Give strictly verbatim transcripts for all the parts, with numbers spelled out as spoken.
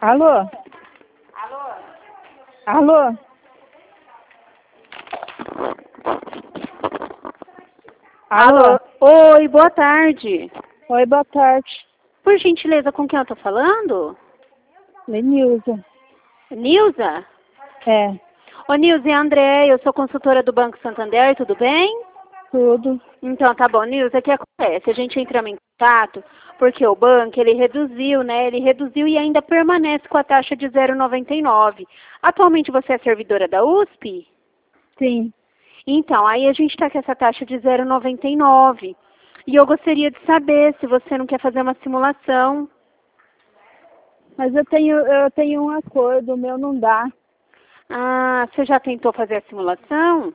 Alô? Alô? Alô? Alô? Alô? Oi, boa tarde. Oi, boa tarde. Por gentileza, com quem eu tô falando? Lenilza. Nilza? É, Ô, Nilza, é a André, eu sou consultora do Banco Santander, tudo bem? tudo. Então, tá bom. Nilza, o que acontece? A gente entramos em contato porque o banco, ele reduziu, né? Ele reduziu e ainda permanece com a taxa de zero vírgula noventa e nove. Atualmente você é servidora da U S P? Sim. Então, aí a gente está com essa taxa de zero vírgula noventa e nove. E eu gostaria de saber se você não quer fazer uma simulação. Mas eu tenho, eu tenho um acordo, o meu não dá. Ah, você já tentou fazer a simulação?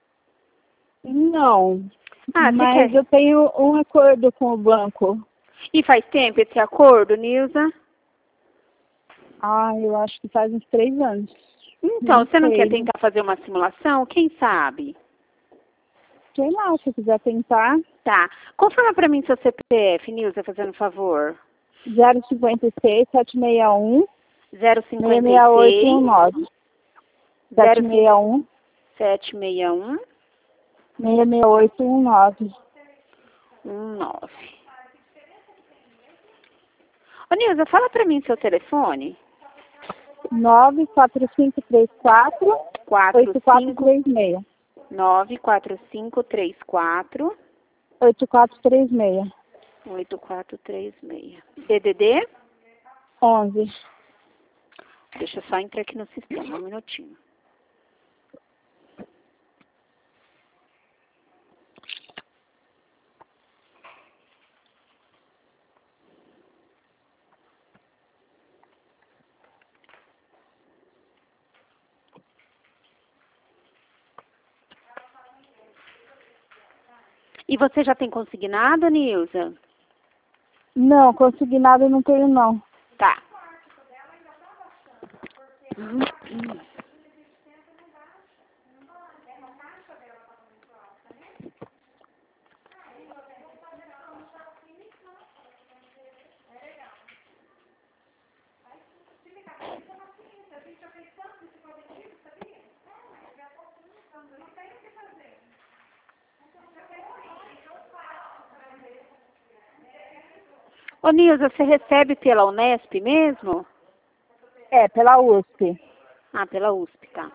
Não. Ah, você Mas quer? eu tenho um acordo com o banco. E faz tempo esse acordo, Nilza? Ah, eu acho que faz uns três anos. Então, Não você não quer sei. tentar fazer uma simulação? Quem sabe? Sei lá, se quiser tentar. Tá. Confirma pra mim seu C P F, Nilza, fazendo um favor. zero cinquenta e seis, sete seis um, zero seis cinquenta seis e oito um seis, nove. zero sete seis um, sete seis um, seis seis oito um nove. um nove. Ô, Nilza, fala pra mim seu telefone. nove quatro cinco três quatro, oito quatro três seis. nove quatro cinco três quatro, oito quatro três seis. oito quatro três seis. D D D? onze. Deixa eu só entrar aqui no sistema, um minutinho. E você já tem consignado, Nilza? Não, consignado eu não tenho não. Tá. Ô, Nilza, você recebe pela Unesp mesmo? É, pela U S P. Ah, pela U S P, tá.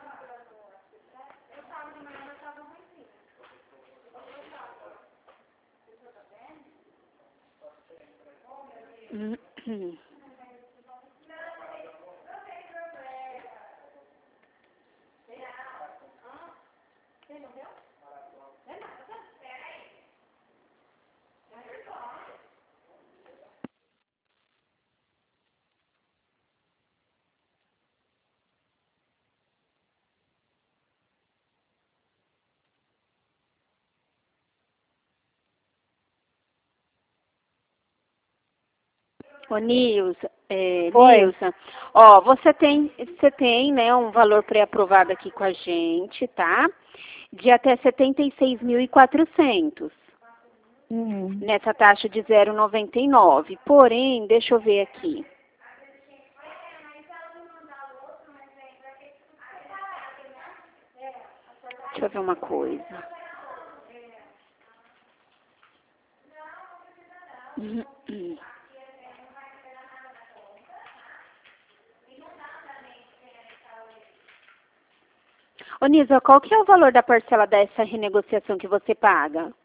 Ô, Nilza, é, Oi. Nilza, ó, você tem, você tem, né, um valor pré-aprovado aqui com a gente, tá? De até setenta e seis mil e quatrocentos. Hum. Nessa taxa de zero vírgula noventa e nove. Porém, deixa eu ver aqui. Deixa eu ver uma coisa. Ô, Nilza, qual que é o valor da parcela dessa renegociação que você paga?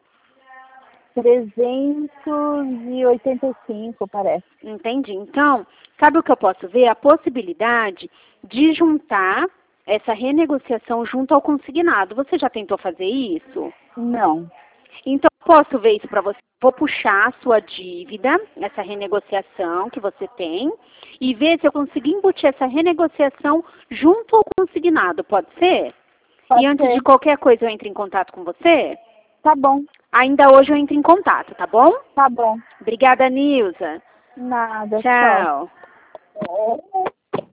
trezentos e oitenta e cinco, parece. Entendi. Então, sabe o que eu posso ver? A possibilidade de juntar essa renegociação junto ao consignado. Você já tentou fazer isso? Não. Então, posso ver isso para você. Vou puxar a sua dívida, essa renegociação que você tem, e ver se eu consigo embutir essa renegociação junto ao consignado. Pode ser? Pode E antes ser. de qualquer coisa eu entro em contato com você? Tá bom. Ainda hoje eu entro em contato, tá bom? Tá bom. Obrigada, Nilza. Nada, Tchau. tchau.